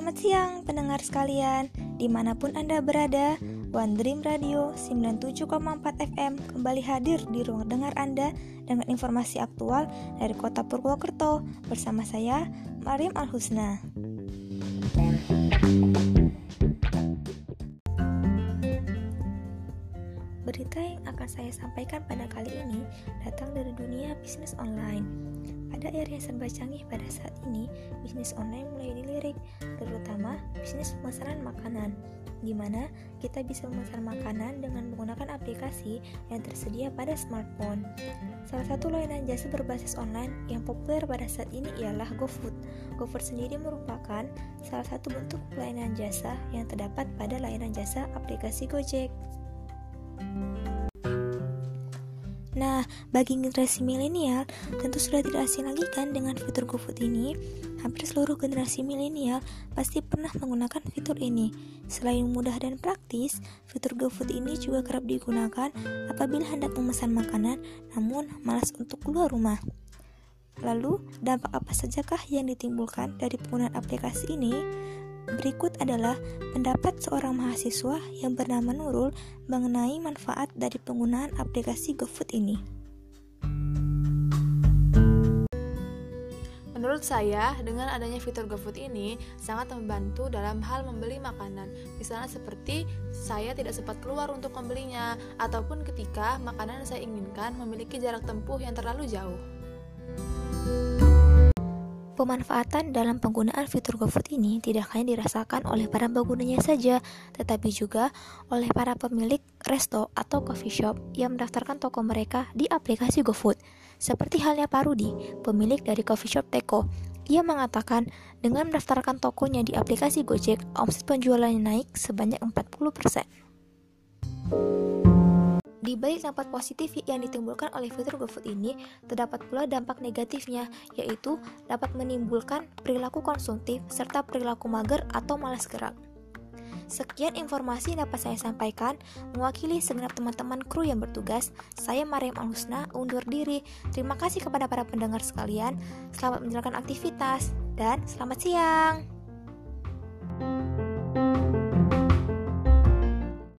Selamat siang pendengar sekalian, dimanapun Anda berada. One Dream Radio 97,4 FM kembali hadir di ruang dengar Anda dengan informasi aktual dari kota Purwokerto. Bersama saya, Maryam Al-Husna. Berita yang akan saya sampaikan pada kali ini datang dari dunia bisnis online. Pada era yang serba canggih pada saat ini, bisnis online mulai dilirik, terutama bisnis pemesanan makanan, di mana kita bisa memesan makanan dengan menggunakan aplikasi yang tersedia pada smartphone. Salah satu layanan jasa berbasis online yang populer pada saat ini ialah GoFood. GoFood sendiri merupakan salah satu bentuk pelayanan jasa yang terdapat pada layanan jasa aplikasi Gojek. Nah, bagi generasi milenial, tentu sudah tidak asing lagi kan dengan fitur GoFood ini. Hampir seluruh generasi milenial pasti pernah menggunakan fitur ini. Selain mudah dan praktis, fitur GoFood ini juga kerap digunakan apabila hendak memesan makanan namun malas untuk keluar rumah. Lalu, dampak apa sajakah yang ditimbulkan dari penggunaan aplikasi ini? Berikut adalah pendapat seorang mahasiswa yang bernama Nurul mengenai manfaat dari penggunaan aplikasi GoFood ini. Menurut saya, dengan adanya fitur GoFood ini sangat membantu dalam hal membeli makanan. Misalnya seperti saya tidak sempat keluar untuk membelinya, ataupun ketika makanan yang saya inginkan memiliki jarak tempuh yang terlalu jauh. Pemanfaatan dalam penggunaan fitur GoFood ini tidak hanya dirasakan oleh para penggunanya saja, tetapi juga oleh para pemilik resto atau coffee shop yang mendaftarkan toko mereka di aplikasi GoFood. Seperti halnya Pak Rudi, pemilik dari coffee shop Teko. Ia mengatakan dengan mendaftarkan tokonya di aplikasi Gojek, omset penjualannya naik sebanyak 40%. Di balik dampak positif yang ditimbulkan oleh fitur GoFood ini, terdapat pula dampak negatifnya, yaitu dapat menimbulkan perilaku konsumtif serta perilaku mager atau malas gerak. Sekian informasi yang dapat saya sampaikan, mewakili segenap teman-teman kru yang bertugas. Saya Maryam Al-Husna undur diri. Terima kasih kepada para pendengar sekalian. Selamat menjalankan aktivitas dan selamat siang.